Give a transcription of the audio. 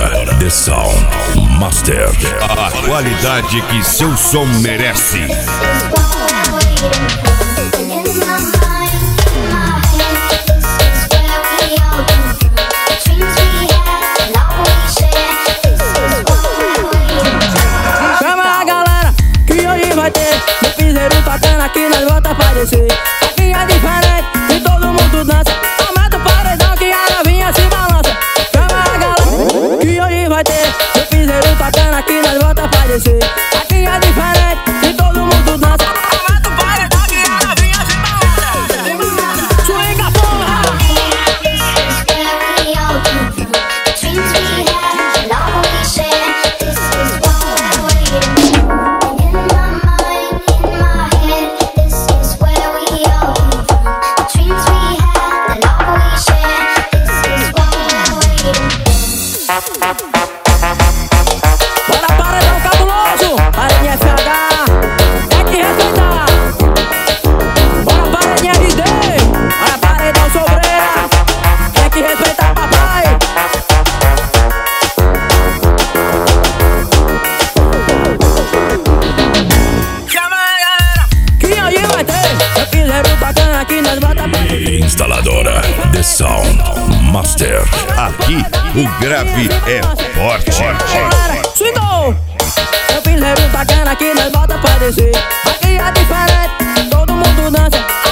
The Sound Master. A qualidade que seu som merece. Chama a galera que hoje vai ter no piseiro tocando aqui, nós volta pra descer. Aqui é diferente e todo mundo dança. Aumenta o paredão que a novinha se balança. Chama a galera que hoje vai ter no piseiro tocando aqui, nós volta pra descer. Aqui é diferente e todo mundo dança. Aumenta o paredão que a novinha se balança. Swinga, porra! Bora paredão cabuloso, paredinha FH, é que respeitar. Bora paredinha RD, bora paredão sobreira, é que respeitar papai. Chama a galera que hoje vai ter, eu piseiro bacana aqui, nós bota pra Instaladora The Sound Master. Aqui o grave é forte. Swindou! Eu piseiro bacana aqui, nós bota pra descer. Aqui é diferente, todo mundo dança.